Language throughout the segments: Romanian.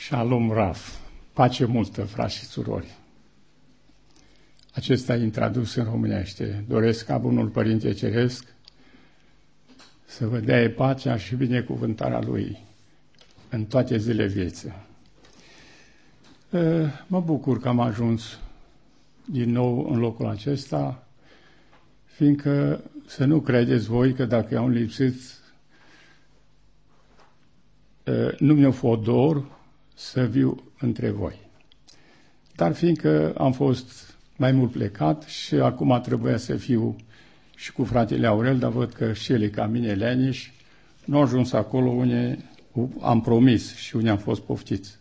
Shalom Raf, pace multă, frați și surori. Acesta e tradus în românește. Doresc ca Bunul Părinte Ceresc să vă dea pacea și binecuvântarea Lui în toate zilele vieții. Mă bucur că am ajuns din nou în locul acesta, fiindcă să nu credeți voi că dacă am lipsit, nu mi-o fost dor să viu între voi. Dar fiindcă am fost mai mult plecat și acum trebuia să fiu și cu fratele Aurel, dar văd că și el e ca mine leniș, nu a ajuns acolo unde am promis și unde am fost poftiți.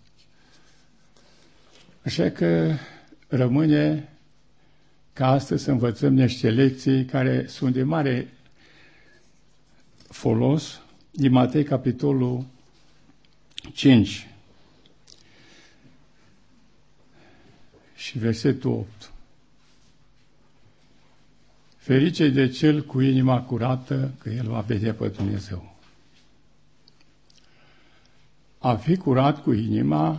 Așa că rămâne ca astăzi să învățăm niște lecții care sunt de mare folos din Matei, capitolul 5 și versetul 8. Ferice de cel cu inima curată, că el va vedea pe Dumnezeu. A fi curat cu inima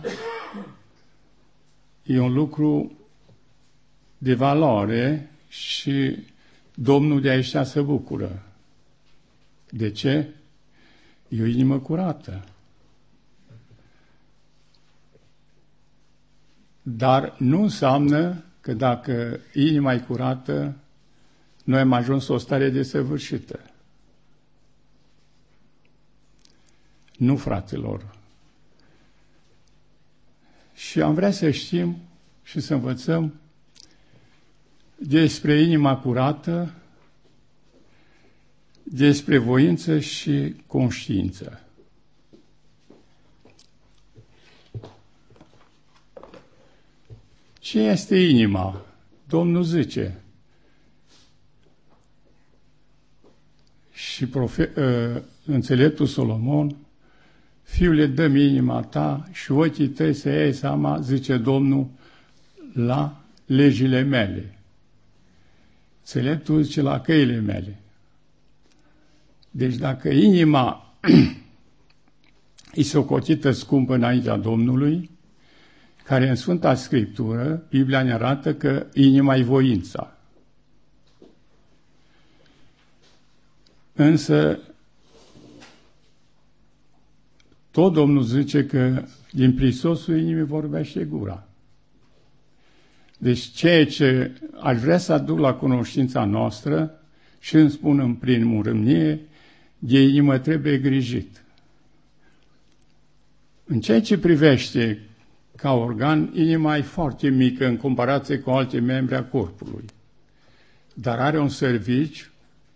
e un lucru de valoare și Domnul de aici se bucură. De ce? E o inimă curată. Dar nu înseamnă că dacă inima e curată, noi am ajuns o stare desăvârșită. Nu, fraților. Și am vrea să știm și să învățăm despre inima curată, despre voință și conștiință. Ce este inima? Domnul zice. Și înțeleptul Solomon, fiule, dă-mi inima ta și ochii tăi să iei seama, zice Domnul, la legile mele. Înțeleptul zice la căile mele. Deci dacă inima e socotită scumpă înaintea Domnului, care în Sfânta Scriptură, Biblia ne arată că inima e voința. Însă, tot Domnul zice că din prisosul inimii vorbește gura. Deci ceea ce aș vrea să aduc la cunoștința noastră și îmi spun în primul rând, de inimă trebuie grijit. În ceea ce privește ca organ, inima e foarte mică în comparație cu alte membre a corpului, dar are un serviciu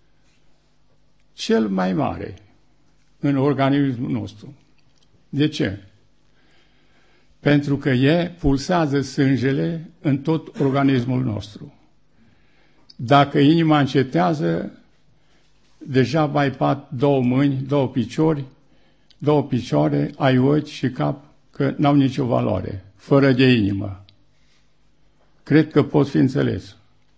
cel mai mare în organismul nostru. De ce? Pentru că pulsează sângele în tot organismul nostru. Dacă inima încetează, deja ai pat două mâini, două picioare, ai ochi și cap, că n-au nicio valoare, fără de inimă. Cred că pot fi înțeles.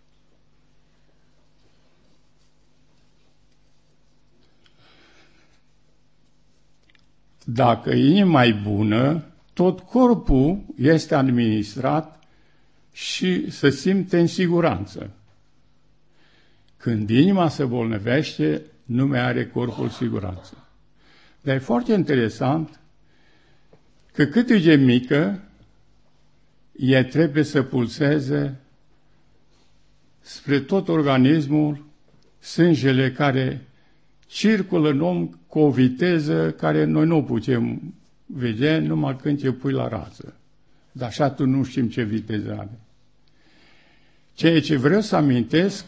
Dacă inima e bună, tot corpul este administrat și se simte în siguranță. Când inima se bolnăvește, nu mai are corpul siguranță. Dar e foarte interesant că cât e de mică, ea trebuie să pulseze spre tot organismul sângele care circulă în om cu o viteză care noi nu putem vedea numai când te pui la rază. Dar așa tu nu știm ce viteză are. Ceea ce vreau să amintesc,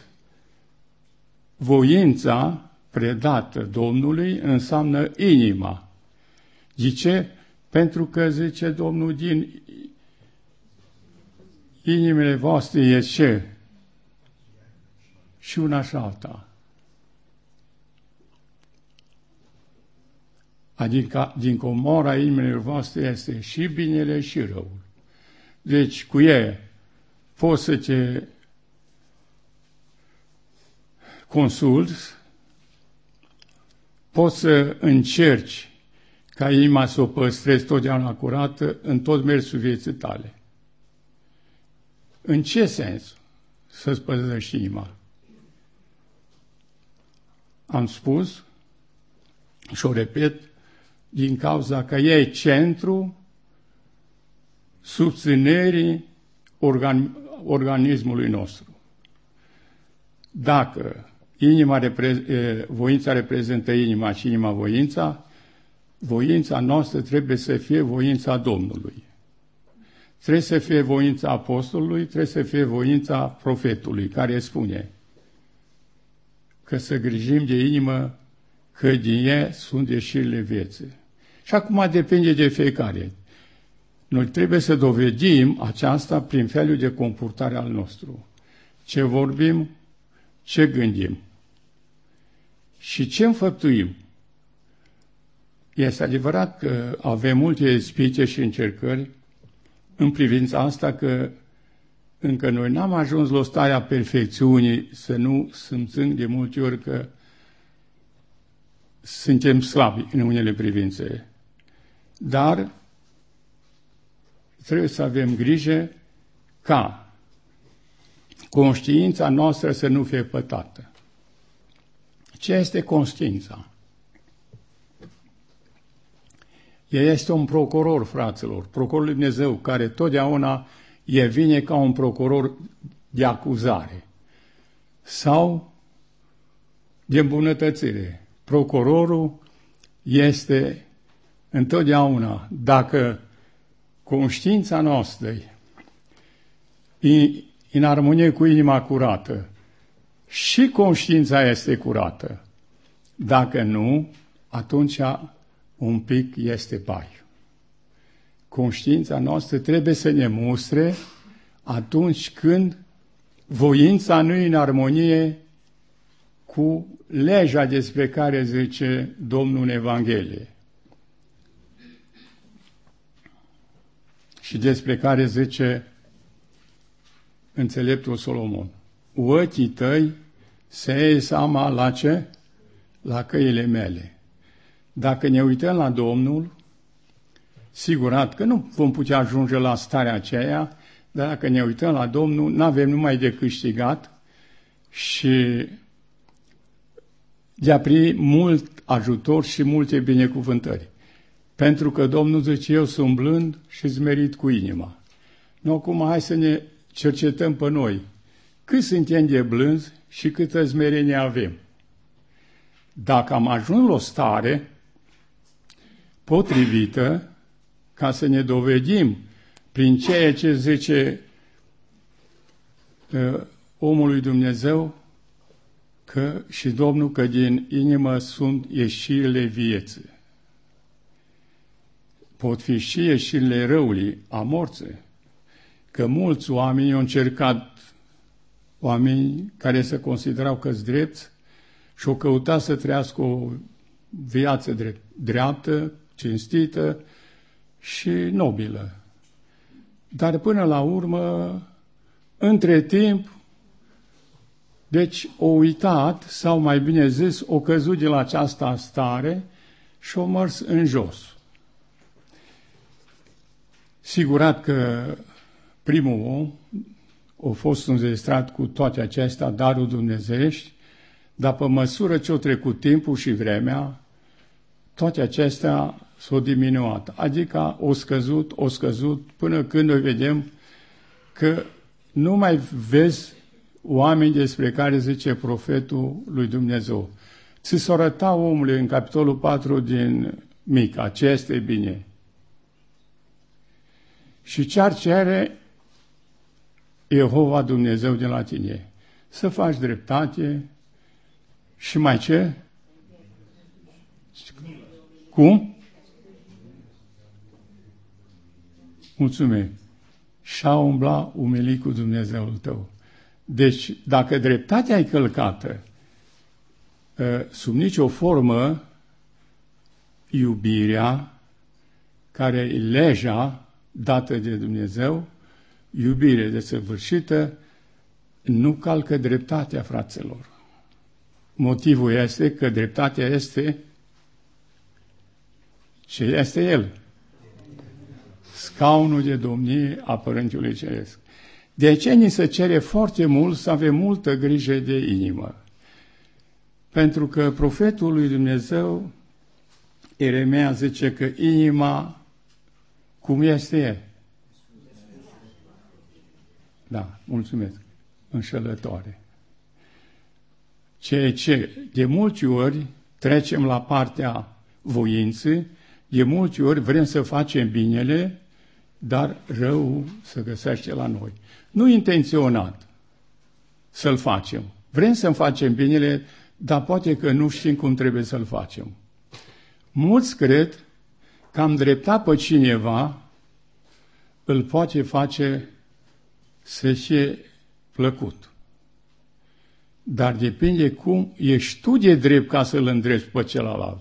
voința predată Domnului înseamnă inima. De ce? Pentru că, zice Domnul, din inimile voastre e ce? Și una și alta. Adică din comora inimilor voastre este și binele și răul. Deci cu ea poți să te consulți, poți să încerci ca inima să o păstrezi totdeauna curată în tot mersul vieții tale. În ce sens să-ți păzești inima? Am spus și o repet, din cauza că ea e centru susținerii organismului nostru. Dacă voința reprezintă inima și inima voința, voința noastră trebuie să fie voința Domnului. Trebuie să fie voința apostolului, trebuie să fie voința profetului, care spune că să grijim de inimă, că din ea sunt ieșirile vieții. Și acum depinde de fiecare. Noi trebuie să dovedim aceasta prin felul de comportare al nostru. Ce vorbim, ce gândim și ce înfăptuim. Este adevărat că avem multe ispite și încercări în privința asta, că încă noi n-am ajuns la starea perfecțiunii, să nu simțim de multe ori că suntem slabi în unele privințe. Dar trebuie să avem grijă ca conștiința noastră să nu fie pătată. Ce este conștiința? El este un procuror, fraților, procurorul lui Dumnezeu, care totdeauna vine ca un procuror de acuzare sau de îmbunătățire. Procurorul este întotdeauna, dacă conștiința noastră e în armonie cu inima curată și conștiința este curată. Dacă nu, atunci un pic este paiu. Conștiința noastră trebuie să ne mustre atunci când voința nu e în armonie cu legea despre care zice Domnul în Evanghelie și despre care zice înțeleptul Solomon. Ochii tăi se iei seama la ce? La căile mele. Dacă ne uităm la Domnul, sigurat că nu vom putea ajunge la starea aceea, dar dacă ne uităm la Domnul, n-avem numai de câștigat și de a primi mult ajutor și multe binecuvântări. Pentru că Domnul zice, eu sunt blând și zmerit cu inima. Nu, acum hai să ne cercetăm pe noi. Cât suntem de blânzi și câtă smerenie avem. Dacă am ajuns la o stare potrivită, ca să ne dovedim prin ceea ce zice omul lui Dumnezeu, că și Domnul, că din inimă sunt ieșirile vieții. Pot fi și ieșirile răului, a morții, că mulți oameni au încercat, oameni care se considerau că-s drepți și au căutat să trăiască o viață dreaptă, cinstită și nobilă. Dar până la urmă, între timp, deci o uitat, sau mai bine zis, o căzut de la această stare și o mers în jos. Sigurat că primul om a fost înzestrat cu toate acestea, darul dumnezeiești, dar pe măsură ce a trecut timpul și vremea, toate acestea s-au diminuat. Adică o scăzut, până când noi vedem că nu mai vezi oameni despre care zice profetul lui Dumnezeu. Ți s-o arăta omului în capitolul 4 din Mica, ce este bine. Și ce-ar cere Jehova Dumnezeu de la tine? Să faci dreptate și mai ce? Cum? Mulțumim. Și-a umbla umilit cu Dumnezeul tău. Deci, dacă dreptatea e călcată, sub nicio formă, iubirea, care e legea dată de Dumnezeu, iubire desăvârșită, nu calcă dreptatea, fraților. Motivul este că dreptatea este Ce este El? Scaunul de domnie a Părântelui Ceresc. De aceea ni se cere foarte mult să avem multă grijă de inimă. Pentru că profetul lui Dumnezeu, Ieremia, zice că inima, cum este? Da, mulțumesc. Înșelătoare. Ceea ce de multe ori trecem la partea voinței, de multe ori vrem să facem binele, dar răul se găsește la noi. Nu intenționat să-l facem. Vrem să-mi facem binele, dar poate că nu știm cum trebuie să-l facem. Mulți cred că am dreptat pe cineva, îl poate face să fie plăcut. Dar depinde cum ești tu de drept ca să-l îndrepți pe celălalt.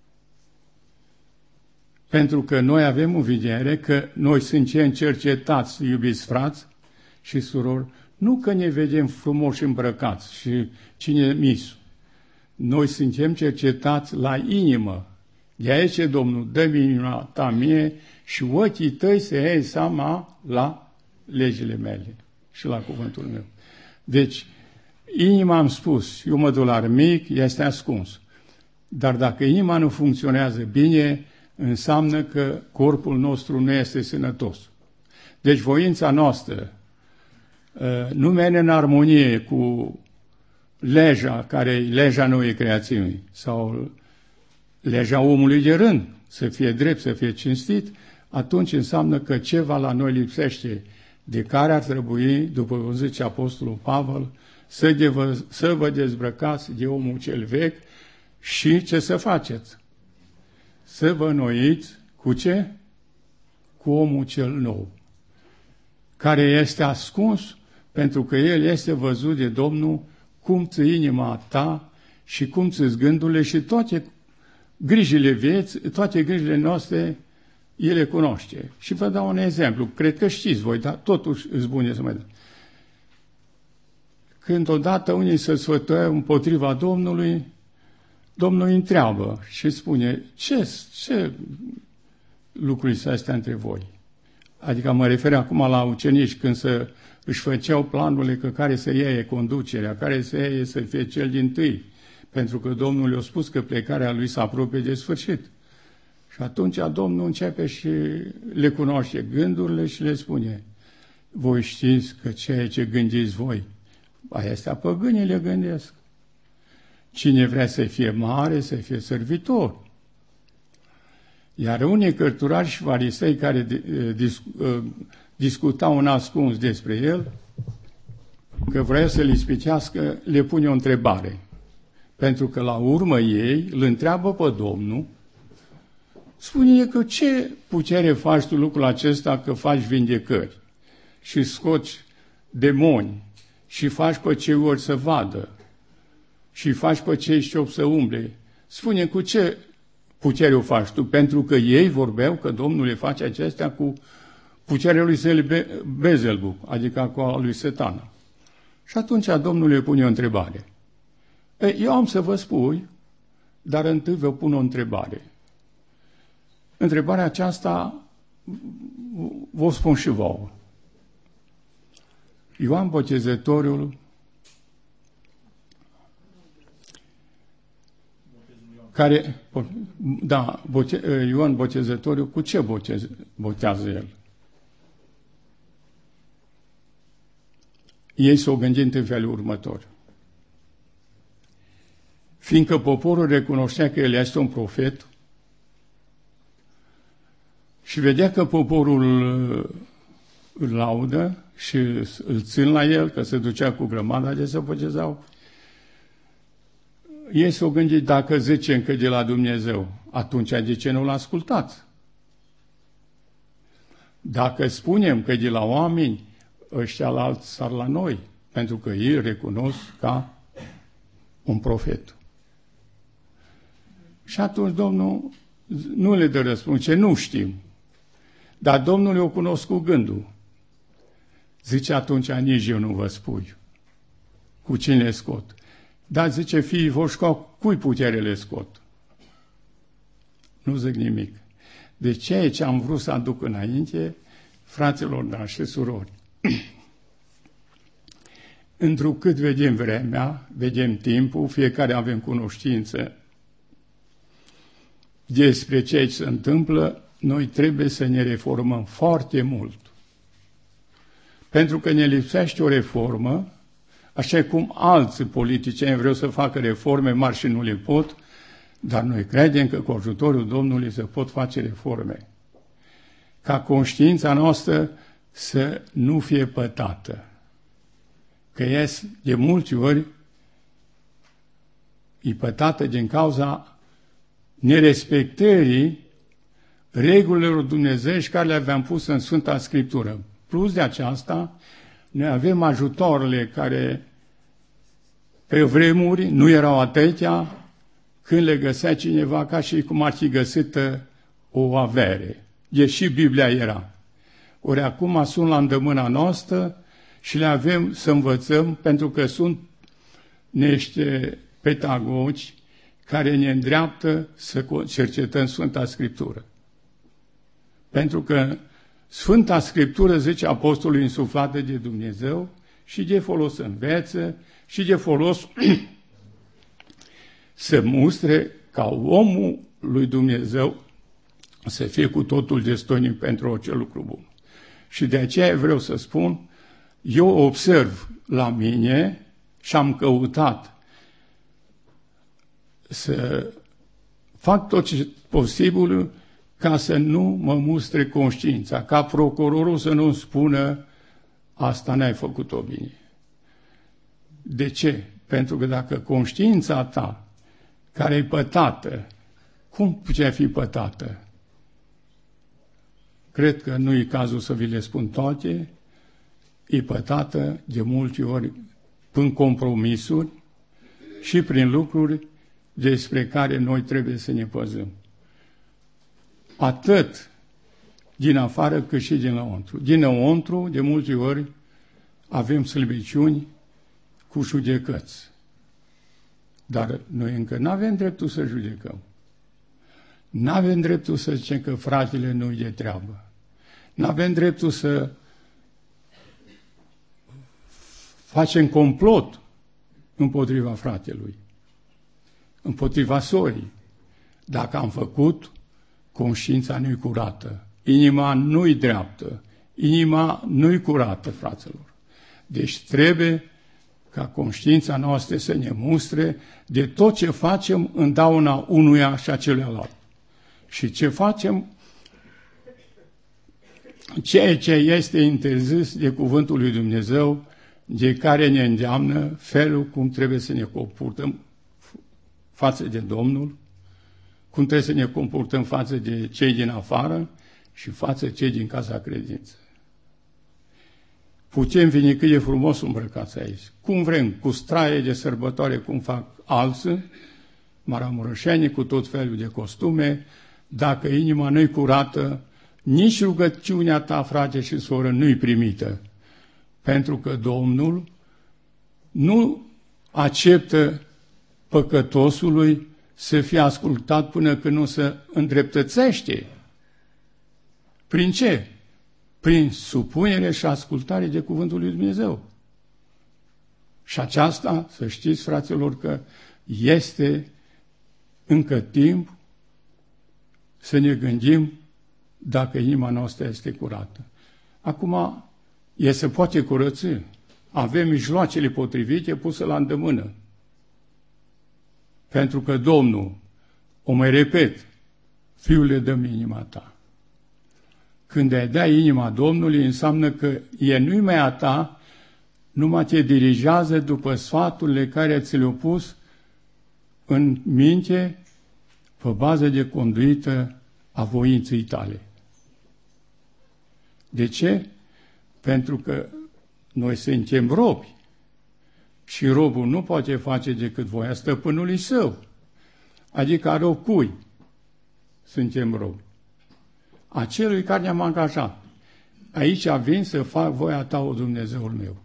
Pentru că noi avem în vedere că noi suntem cercetați, iubiți frați și surori, nu că ne vedem frumoși îmbrăcați și cine misu. Noi suntem cercetați la inimă. De aici, Domnul, dă-mi inima ta mie și ochii tăi să iei seama la legile mele și la cuvântul meu. Deci, inima, am spus, eu mădular mic, este ascuns. Dar dacă inima nu funcționează bine, înseamnă că corpul nostru nu este sănătos. Deci voința noastră nu merge în armonie cu legea, care e legea noii creațiuni, sau legea omului de rând, să fie drept, să fie cinstit, atunci înseamnă că ceva la noi lipsește, de care ar trebui, după cum zice Apostolul Pavel, să vă dezbrăcați de omul cel vechi și ce să faceți? Să vă înnoiți cu ce? Cu omul cel nou, care este ascuns, pentru că el este văzut de Domnul cum ți inima ta și cum ți gândurile și toate grijile vieții, toate grijile noastre, el le cunoaște. Și vă dau un exemplu, cred că știți voi, dar totuși îți bune să mai dau. Când odată unii se sfătuie împotriva Domnului, Domnul îi întreabă și spune, ce lucruri sunt astea între voi? Adică mă refer acum la ucenici, când își făceau planurile că care să iei conducerea, care să iei să fie cel dintâi, pentru că Domnul le-a spus că plecarea lui se apropie de sfârșit. Și atunci Domnul începe și le cunoaște gândurile și le spune, voi știți că ceea ce gândiți voi, astea păgânii le gândesc. Cine vrea să fie mare, să fie servitor. Iar unii cărturari și farisei care discutau în ascuns despre el, că vrea să-l ispitească, le pune o întrebare. Pentru că la urmă ei îl întreabă pe Domnul, spune că ce putere faci tu lucrul acesta că faci vindecări și scoți demoni și faci pe cei ori să vadă și faci pe cei știop să umble. Spune cu ce putere o faci tu? Pentru că ei vorbeau că Domnul le face acestea cu puterea lui Beelzebub, adică cu a lui Satana. Și atunci Domnul le pune o întrebare. Eu am să vă spui, dar întâi vă pun o întrebare. Întrebarea aceasta vă spun și vouă. Ioan Botezătorul, care, da, Ioan Botezătorul, cu ce botează el? Ei s-au gândit în felul următor. Fiindcă poporul recunoștea că el este un profet și vedea că poporul îl laudă și îl țin la el, că se ducea cu grămada de se botezau, ei s-au gândit, dacă zicem că de la Dumnezeu, atunci de ce nu-l ascultați? Dacă spunem că de la oameni, ăștia la alți sar la noi, pentru că ei recunosc ca un profet. Și atunci Domnul nu le dă răspuns, ce nu știm. Dar Domnul le-o cunosc cu gândul. Zice, atunci nici eu nu vă spui cu cine le scot. Dar zice, fiii voștri, cui putere le scot? Nu zic nimic. de ceea ce am vrut să aduc înainte, fraților, dar și surori. Întrucât vedem vremea, vedem timpul, fiecare avem cunoștință despre ceea ce se întâmplă, noi trebuie să ne reformăm foarte mult. Pentru că ne lipsește o reformă, așa cum alții politicieni vreau să facă reforme mari și nu le pot, dar noi credem că cu ajutorul Domnului se pot face reforme. Ca conștiința noastră să nu fie pătată. Că de multe ori e pătată din cauza nerespectării regulilor dumnezeiești care le aveam pus în Sfânta Scriptură. Plus de aceasta, noi avem ajutoarele care pe vremuri nu erau atâtea, când le găsea cineva ca și cum ar fi găsită o avere. Deși Biblia era. Ori acum sunt la îndemâna noastră și le avem să învățăm, pentru că sunt niște pedagogi care ne îndreaptă să cercetăm Sfânta Scriptură. Pentru că Sfânta Scriptură, zice apostolul, insuflată de Dumnezeu și de folos înveță și de folos să mustre ca omul lui Dumnezeu să fie cu totul destoinic pentru orice lucru bun. Și de aceea vreau să spun, eu observ la mine și am căutat să fac tot ce posibil ca să nu mă mustre conștiința, ca procurorul să nu-mi spună asta n-ai făcut-o bine. De ce? Pentru că dacă conștiința ta, care e pătată, cum putea fi pătată? Cred că nu e cazul să vi le spun toate, e pătată de multe ori prin compromisuri și prin lucruri despre care noi trebuie să ne păzăm. Atât din afară cât și dinăuntru. Dinăuntru, de multe ori, avem slăbiciuni cu judecăți. Dar noi încă nu avem dreptul să judecăm. Nu avem dreptul să zicem că fratele nu-i de treabă. Nu avem dreptul să facem complot împotriva fratelui, împotriva sorii. Dacă am făcut, conștiința nu-i curată, inima nu-i dreaptă, inima nu-i curată, fraților. Deci trebuie ca conștiința noastră să ne mustre de tot ce facem în dauna unuia și a celuilalt. Și ce facem, ceea ce este interzis de cuvântul lui Dumnezeu, de care ne îndeamnă felul cum trebuie să ne comportăm față de Domnul, cum trebuie să ne comportăm față de cei din afară și față de cei din casa credință. Putem veni cât de frumos îmbrăcați aici. Cum vrem, cu straie de sărbătoare, cum fac alții, maramureșeni, cu tot felul de costume, dacă inima nu-i curată, nici rugăciunea ta, frate și soră, nu-i primită. Pentru că Domnul nu acceptă păcătosului să fie ascultat până când nu se îndreptățește. Prin ce? Prin supunere și ascultare de cuvântul lui Dumnezeu. Și aceasta, să știți, fraților, că este încă timp să ne gândim dacă inima noastră este curată. Acum, se poate curăți. Avem mijloacele potrivite puse la îndemână. Pentru că Domnul, o mai repet, Fiule, dă-mi inima ta. Când ai da inima Domnului, înseamnă că nu-i mai a ta, numai te dirigează după sfaturile care ți le-au pus în minte pe bază de conduită a voinței tale. De ce? Pentru că noi suntem robi și robul nu poate face decât voia stăpânului său, adică a rob cui? Suntem robi. Acelui care ne-am angajat. Aici vin să fac voia ta, o Dumnezeul meu.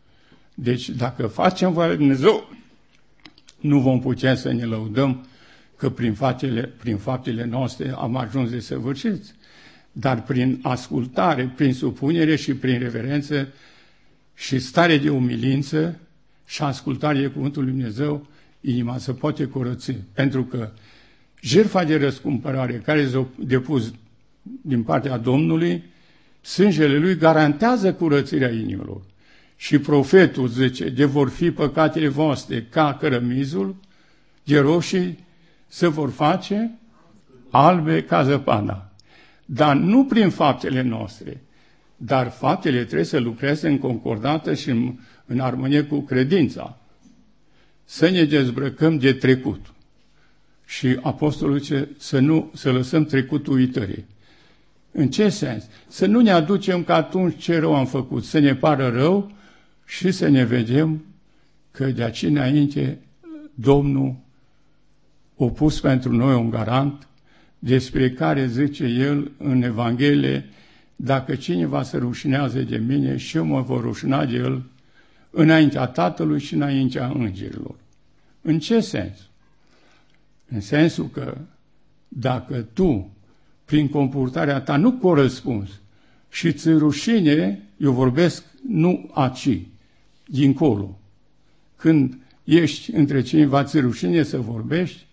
Deci, dacă facem voia lui Dumnezeu, nu vom putea să ne lăudăm că prin faptele noastre am ajuns desăvârșiți, dar prin ascultare, prin supunere și prin reverență și stare de umilință și ascultare de Cuvântul Lui Dumnezeu, inima se poate curăți. Pentru că jertfa de răscumpărare care s-a depus din partea Domnului, sângele Lui garantează curățirea inimilor. Și profetul zice, de vor fi păcatele voastre ca cărămizul, de roșii se vor face albe ca zăpada. Dar nu prin faptele noastre, dar faptele trebuie să lucreze în concordată și în armonie cu credința. Să ne dezbrăcăm de trecut. Și apostolul zice să lăsăm trecutul uitării. În ce sens? Să nu ne aducem că atunci ce rău am făcut, să ne pară rău și să ne vedem că de aici înainte Domnul a pus pentru noi un garant despre care zice El în Evanghelie, dacă cineva se rușinează de mine și eu mă voi rușina de el înaintea Tatălui și înaintea îngerilor. În ce sens? În sensul că dacă tu, prin comportarea ta, nu corespunzi și ți rușine, eu vorbesc nu aci, dincolo. Când ești între cineva, ți rușine să vorbești,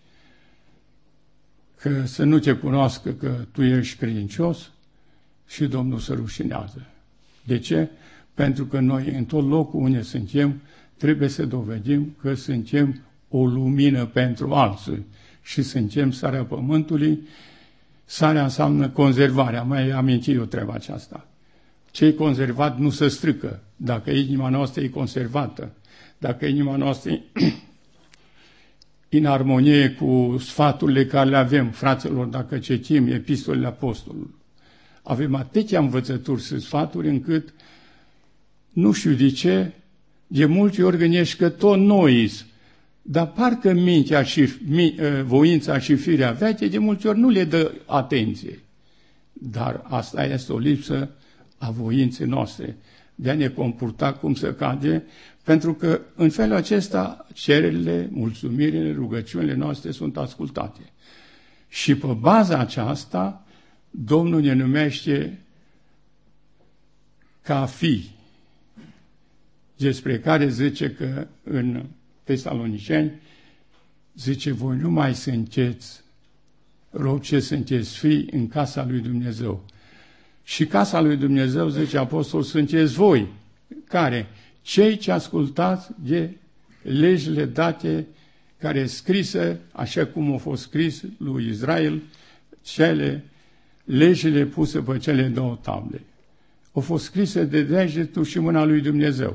că să nu te cunoască că tu ești credincios și Domnul se rușinează. De ce? Pentru că noi, în tot locul unde suntem, trebuie să dovedim că suntem o lumină pentru alții și suntem sarea pământului. Sarea înseamnă conservarea. Mai amintit eu treaba aceasta. Ce-i conservat nu se strică. Dacă inima noastră e conservată, dacă inima noastră e în armonie cu sfaturile care le avem, fraților, dacă citim epistolele apostolului, avem atâtea învățături și sfaturi încât nu știu de multe ori gândești că tot noi, dar parcă mintea și voința și firea veche de multe ori nu le dă atenție. Dar asta este o lipsă a voinței noastre, de a ne comporta cum se cade, pentru că în felul acesta cererile, mulțumirile, rugăciunile noastre sunt ascultate. Și pe baza aceasta, Domnul ne numește ca fii, despre care zice că în Tesaloniceni, zice, voi nu mai sunteți robi, ce sunteți fii în casa lui Dumnezeu. Și casa lui Dumnezeu, zice apostol, sunteți voi, care, cei ce ascultați de legile date, care scrise, așa cum au fost scris lui Israel, legile puse pe cele două table. Au fost scrise de degetul și mâna lui Dumnezeu.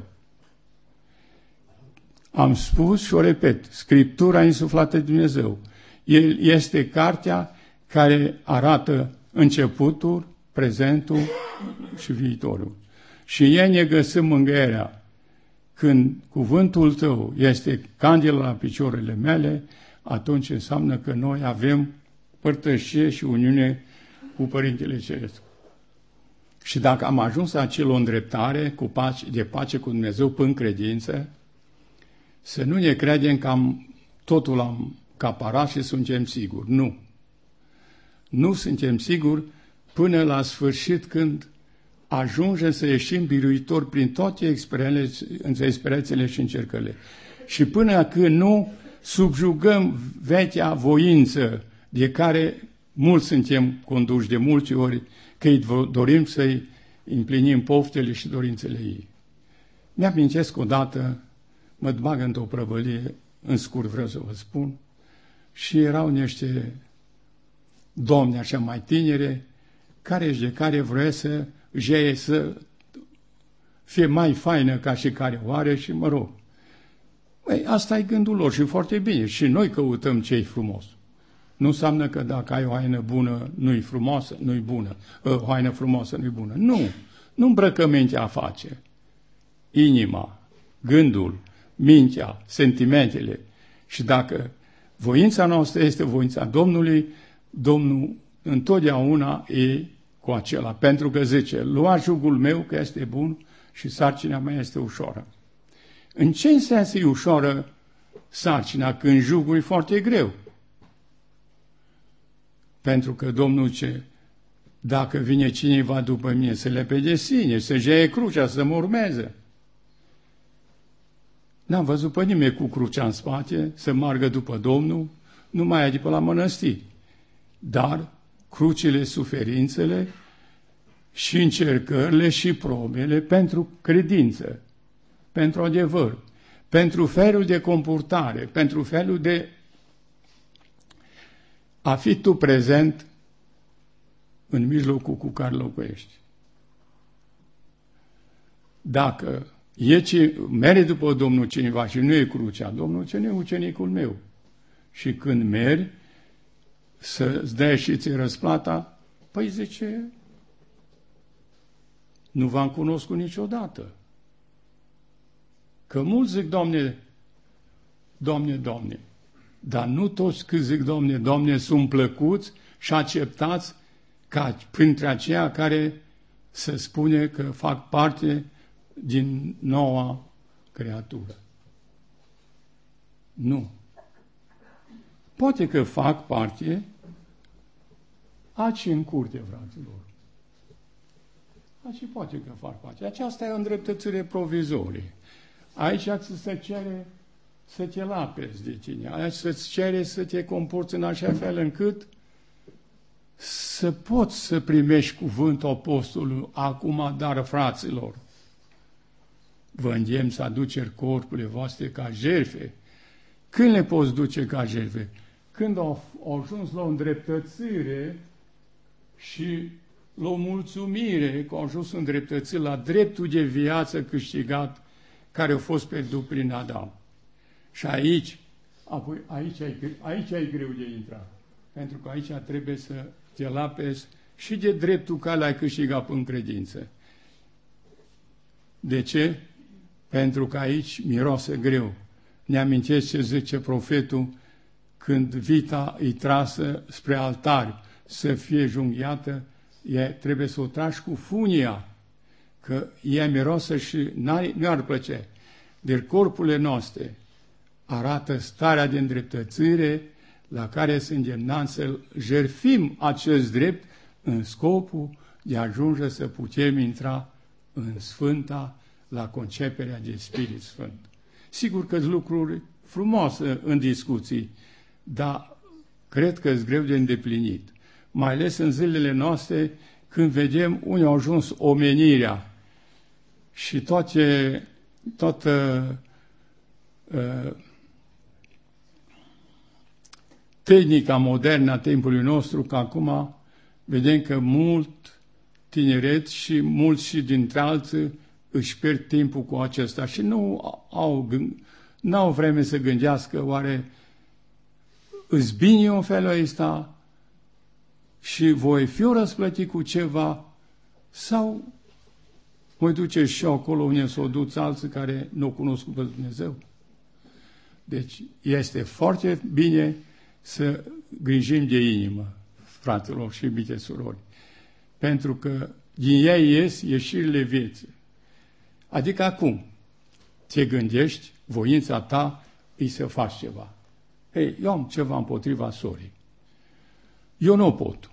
Am spus și o repet, Scriptura insuflată de Dumnezeu. El este cartea care arată începutul, prezentul și viitorul. Și ei ne găsim mângâierea. Când cuvântul tău este candela la picioarele mele, atunci înseamnă că noi avem părtășie și uniune cu Părintele Ceresc. Și dacă am ajuns la acel îndreptare de pace cu Dumnezeu până credință, să nu ne credem că totul am caparat și suntem siguri. Nu. Nu suntem siguri până la sfârșit, când ajungem să ieșim biruitori prin toate experiențele și încercările. Și până când nu subjugăm vechea voință de care mulți suntem conduși de multe ori, că îi dorim să-i împlinim poftele și dorințele ei. Mi-amintesc odată, mă bag într-o prăvălie, în scurt vreau să vă spun, și erau niște domni așa mai tinere, care vrea să jeie să fie mai faină ca și care o are și mă rog. Asta e gândul lor și foarte bine. Și noi căutăm ce-i frumos. Nu înseamnă că dacă ai o haină bună, nu-i frumoasă, nu-i bună. O haină frumoasă, nu-i bună. Nu îmbrăcămintea face. Inima, gândul, mintea, sentimentele. Și dacă voința noastră este voința Domnului, Domnul întotdeauna e cu acela. Pentru că zice, lua jugul meu că este bun și sarcina mea este ușoară. În ce sens e ușoară sarcina când jugul e foarte greu? Pentru că Domnul ce? Dacă vine cineva după mine, să lepede de sine, să jeie crucea, să mă urmeze. N-am văzut pe nimeni cu crucea în spate, să meargă după Domnul, numai adică la mănăstiri. Dar crucile, suferințele și încercările și probele pentru credință, pentru adevăr, pentru felul de comportare, pentru felul de a fi tu prezent în mijlocul cu care locuiești. Dacă merge după Domnul cineva și nu e crucea, Domnul ce nu e ucenicul meu. Și când mergi să-ți dea și ți răsplata, păi zice, nu v-am cunoscut niciodată. Că mulți zic, Doamne, Doamne, Doamne, dar nu toți cât zic, Doamne, Doamne, sunt plăcuți și acceptați ca printre aceia care se spune că fac parte din noua creatură. Nu. Poate că fac parte aici în curte, fraților. Aici poate că fac parte. Aceasta e o îndreptățire provizorie. Aici ți se cere să te lapezi de tine. Aici să-ți cere să te comporți în așa fel încât să poți să primești cuvântul apostolului acum, dar fraților, vă îndemn să aduceți corpurile voastre ca jertfe. Când le poți duce ca jertfe? Când au ajuns la o îndreptățire și la o mulțumire că au ajuns îndreptățiri la dreptul de viață câștigat care a fost pierdut prin Adam. Și aici e greu de intrat. Pentru că aici trebuie să te lapezi și de dreptul care l-ai câștigat în credință. De ce? Pentru că aici miroase greu. Ne amintesc ce zice profetul când vita îi trasă spre altar să fie junghiată, trebuie să o tragi cu funia, că ea miroasă și nu ar plăcea. Deci corpurile noastre arată starea de îndreptățire la care să îndemnăm să jertfim acest drept în scopul de a ajunge să putem intra în Sfânta la conceperea de Spirit Sfânt. Sigur că sunt lucruri frumoase în discuții, dar cred că sunt greu de îndeplinit. Mai ales în zilele noastre, când vedem unde au ajuns omenirea și toată tehnica modernă a timpului nostru, că acum vedem că mult tineret și mulți și dintre alții își pierd timpul cu acesta și n-au vreme să gândească oare îți bine în felul ăsta și voi fi răsplătit cu ceva sau voi duce și acolo unde s-o duți alții care nu o cunosc pe Dumnezeu. Deci este foarte bine să grijim de inimă, fraților și iubite surori, pentru că din ea ies ieșirile vieții. Adică acum te gândești, voința ta e să faci ceva. Ei, eu am ceva împotriva sorii. Eu nu pot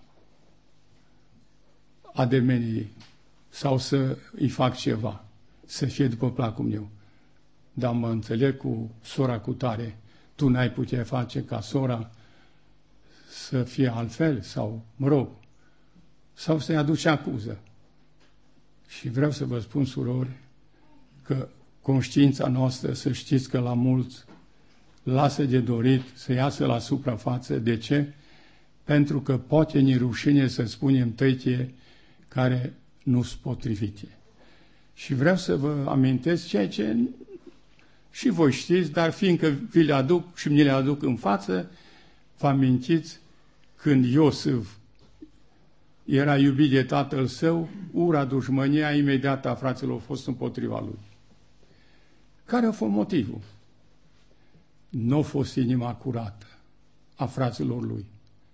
ademeni sau să îi fac ceva, să fie după placul meu. Dar mă înțeleg cu sora cu tare, tu n-ai putea face ca sora să fie altfel sau, mă rog, sau să-i aduci acuză. Și vreau să vă spun, surori, că conștiința noastră, să știți că la mulți lasă de dorit să iasă la suprafață. De ce? Pentru că poate ni rușine să spunem tăitie care nu-s potrivite. Și vreau să vă amintesc ceea ce și voi știți, dar fiindcă vi le aduc și mi le aduc în față, vă amintiți când Iosif era iubit de tatăl său, ura, dușmânia imediată a fraților a fost împotriva lui. Care a fost motivul? Nu a fost inima curată a fraților lui.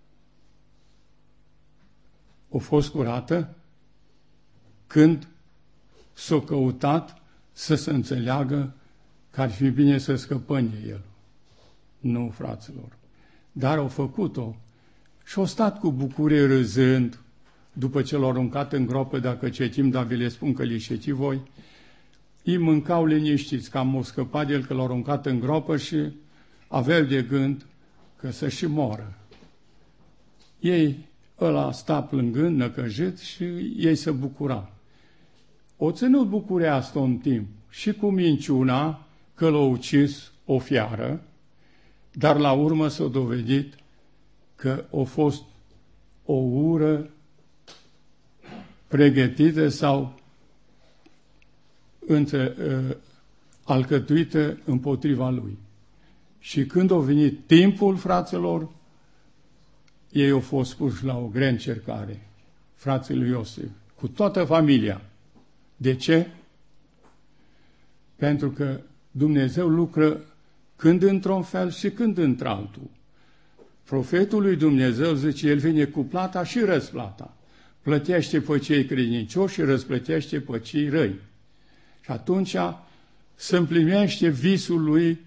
A fost curată când s-a căutat să se înțeleagă că ar fi bine să scăpăm de el. Nu, fraților. Dar au făcut-o Și-au stat cu bucurie râzând, după ce l-au aruncat în groapă, dacă citim, dar vi le spun că le voi, ei mâncau liniștiți, că am scăpat de el, că l-au aruncat în groapă și aveau de gând că să și moară. Ei, ăla sta plângând, năcăjit și ei se bucura. O ținut bucuria asta un timp și cu minciuna că l-a ucis o fiară, dar la urmă s-a dovedit că a fost o ură pregătită sau alcătuită împotriva lui. Și când a venit timpul, fraților, ei au fost puși la o grea încercare, frații lui Iosif, cu toată familia. De ce? Pentru că Dumnezeu lucră când într-un fel și când într-altul. Profetul lui Dumnezeu zice, el vine cu plata și răsplata. Plătește pe cei credincioși și răsplătește pe cei răi. Și atunci se împlinește visul lui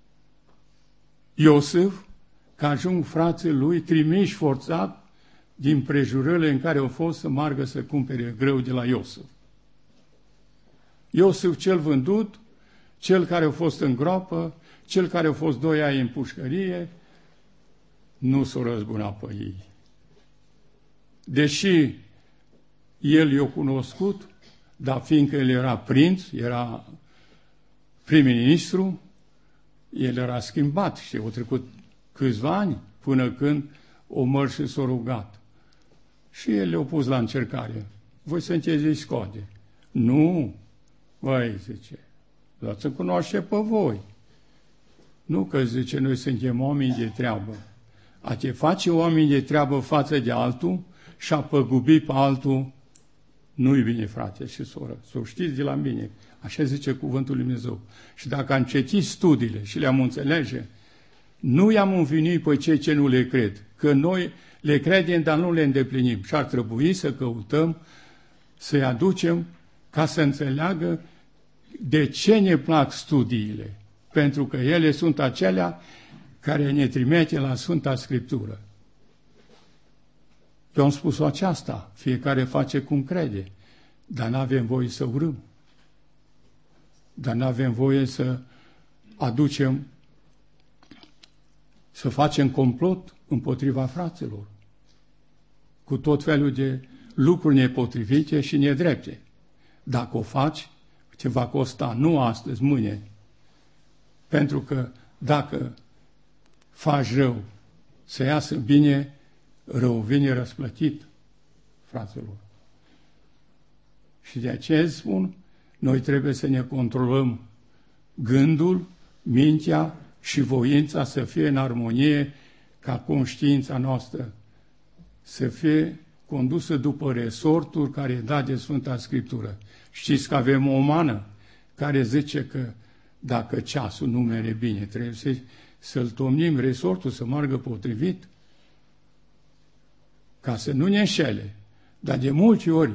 Iosif, că ajung frații lui trimiși forțat din prejurările în care au fost să meargă să cumpere grâu de la Iosif. Iosif cel vândut, cel care a fost în groapă, cel care a fost 2 ani în pușcărie, nu s-o răzbuna pe ei. Deși el i-a cunoscut, dar fiindcă el era prinț, era prim-ministru, el era schimbat și au trecut câțiva ani până când o măr și s-a rugat. Și el le-a pus la încercare. Voi sunteți scode. Nu, băi, zice, dați-mi cunoaște pe voi. Nu că, zice, noi suntem oameni de treabă. A te face oameni de treabă față de altul și a păgubi pe altul, nu-i bine, frate și soră. Să știți de la mine. Așa zice cuvântul lui Dumnezeu. Și dacă am citit studiile și le-am înțelege, nu i-am învinuit pe cei ce nu le cred. Că noi le credem, dar nu le îndeplinim. Și ar trebui să căutăm, să-i aducem ca să înțeleagă de ce ne plac studiile. Pentru că ele sunt acelea care ne trimite la Sfânta Scriptură. Eu am spus-o aceasta, fiecare face cum crede, dar n-avem voie să urâm. Dar n-avem voie să aducem, să facem complot împotriva fraților, cu tot felul de lucruri nepotrivite și nedrepte. Dacă o faci, te va costa, nu astăzi, mâine. Pentru că dacă faci rău, să iasă bine, rău vine răsplătit, fraților. Și de aceea spun, noi trebuie să ne controlăm gândul, mintea și voința să fie în armonie ca conștiința noastră, să fie condusă după resortul care e dat de Sfânta Scriptură. Știți că avem o mană care zice că dacă ceasul nu merge bine, trebuie să-l tomnim resortul, să meargă potrivit, ca să nu ne înșele. Dar de multe ori,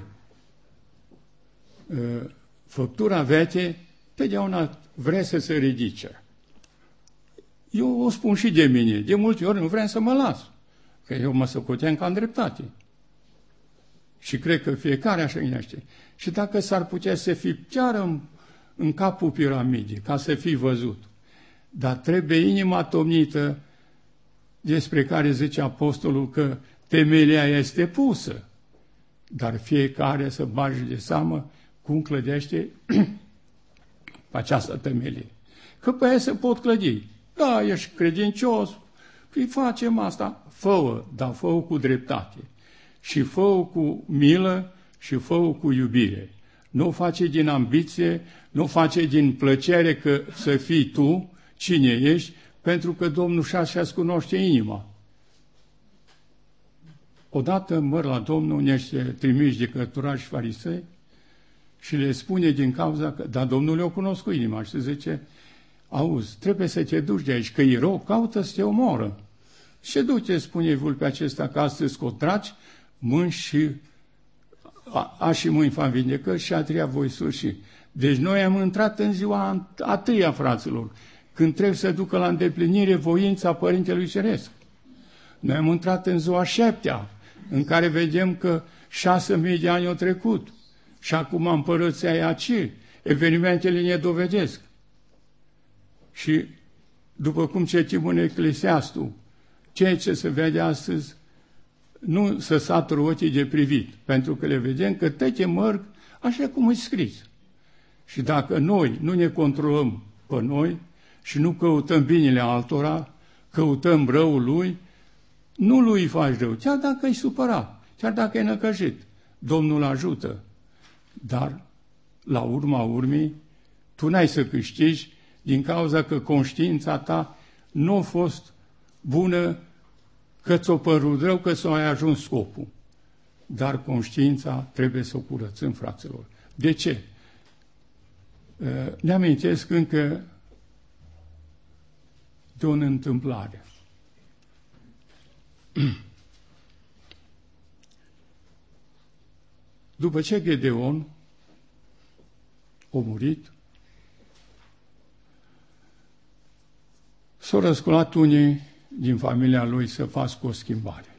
făptura veche, totdeauna vrea să se ridice. Eu o spun și de mine, de multe ori nu vreau să mă las, că eu mă socoteam ca în dreptate. Și cred că fiecare așa gândește. Și dacă s-ar putea să fii chiar în capul piramidei, ca să fii văzut, dar trebuie inima tomnită, despre care zice apostolul că temelia este pusă, dar fiecare să bage de seamă cum clădește pe această temelie. Că pe aia se pot clădi. Da, ești credincios, îi facem asta. Fă-o, dar fă-o cu dreptate. Și fă-o cu milă și fă-o cu iubire. Nu o face din ambiție, nu o face din plăcere că să fii tu cine ești, pentru că Domnul și-așa-ți cunoaște inima. Odată măr la Domnul niște trimiși de cărturari și farisei și le spune din cauza că, dar Domnul le-a cunoscut inima și zice, auzi, trebuie să te duci de aici, că e rău, caută să te omoră. Și du-te, spune vulpea acesta, că astăzi o tragi, mâini și și mâini fac vindecări și a treia voi sfârși. Deci noi am intrat în ziua a treia, fraților, când trebuie să ducă la îndeplinire voința Părintelui Ceresc. Noi am intrat în ziua 7-a, în care vedem că 6.000 de ani au trecut. Și acum împărăția e aici. Evenimentele ne dovedesc. Și după cum citim în Eclesiastul, ceea ce se vede astăzi nu se satură ochii de privit, pentru că le vedem că toate merg așa cum e scris. Și dacă noi nu ne controlăm pe noi și nu căutăm binele altora, căutăm răul lui, nu lui îi faci rău, chiar dacă e supărat, chiar dacă e năcăjit. Domnul ajută. Dar, la urma urmii, tu n-ai să câștigi din cauza că conștiința ta nu a fost bună, că ți-o părut rău, că s-o ai ajuns scopul. Dar conștiința trebuie să o curățăm, fraților. De ce? Ne amintesc încă de o întâmplare. După ce Gedeon a murit, s-au răsculat unii din familia lui să facă o schimbare.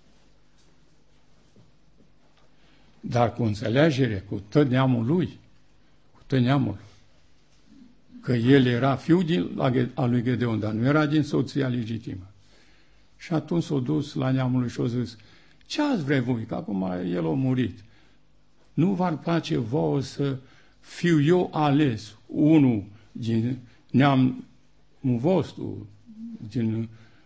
Dar cu înțelegere, cu tot neamul lui, cu tot neamul, că el era fiul al lui Gedeon, dar nu era din soția legitimă. Și atunci s-a dus la neamul lui și a zis, ce ați vrea voi, că acum el a murit? Nu v-ar place vouă să fiu eu ales, unul din neamul vostru, din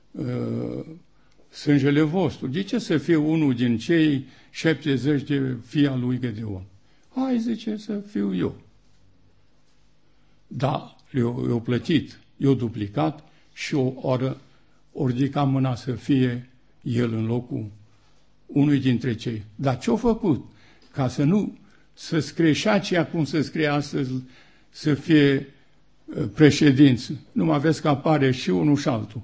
sângele vostru? De ce să fie unul din cei 70 de fii al lui Gedeon? Hai, zice, să fiu eu. Da, eu plătit, eu duplicat și o ridica mâna să fie el în locul unui dintre cei. Dar ce-a făcut? Ca să nu să scrie și aceea cum se scrie astăzi, să fie președinți. Nu mai vezi că apare și unul și altul.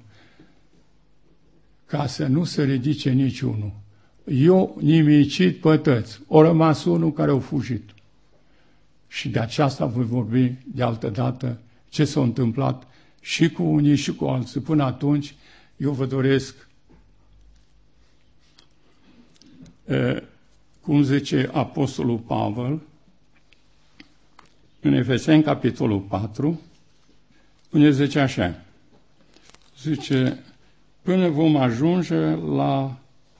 Ca să nu se ridice niciunul. Eu nimicit pătăți. O rămas unul care au fugit. Și de aceasta voi vorbi de altă dată ce s-a întâmplat și cu unii și cu alții. Până atunci, eu vă doresc, cum zice Apostolul Pavel, în Efeseni, capitolul 4, unde zice așa, zice, până vom ajunge la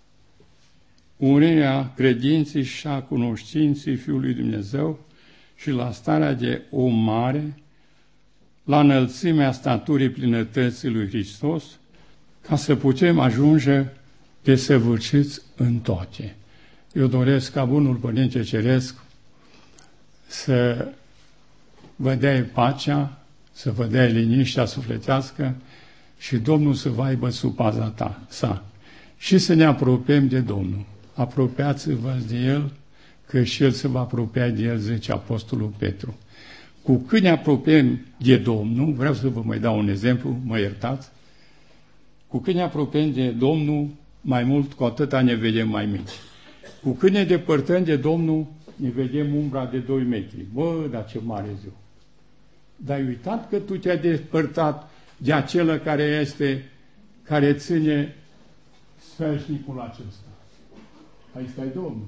unirea credinței și a cunoștinței Fiului Dumnezeu și la starea de om mare, la înălțimea staturii plinătății lui Hristos, ca să putem ajunge desăvârșiți în toate. Eu doresc ca Bunul Părinte Ceresc să vă dea pacea, să vă dea liniștea sufletească și Domnul să vă aibă sub paza sa. Și să ne apropiem de Domnul. Apropiați-vă de El, că și El se va apropia de El, zice Apostolul Petru. Cu cât ne apropiem de Domnul, vreau să vă mai dau un exemplu, mă iertați, cu cât ne apropiem de Domnul, mai mult, cu atâta ne vedem mai mici. Cu cât ne depărtăm de Domnul, ne vedem umbra de 2 metri. Bă, dar ce mare ziua! Dar ai uitat că tu te-ai despărtat de acela care ține sfeșnicul acesta. Aici stai Domnul.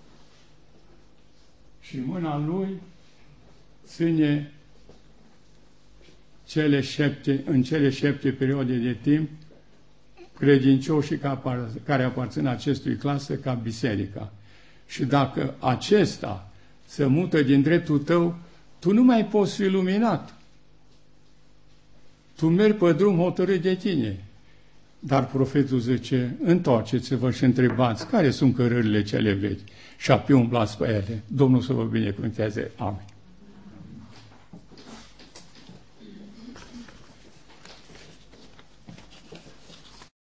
Și mâna Lui ține în cele 7 perioade de timp credincioșii care aparțin acestui clasă ca biserica. Și dacă acesta se mută din dreptul tău, tu nu mai poți fi luminat. Tu mergi pe drum hotărât de tine. Dar profetul zice, întoarceți-vă și întrebați care sunt cărările cele vechi și apoi umblați pe ele. Domnul să vă binecuvânteze. Amin.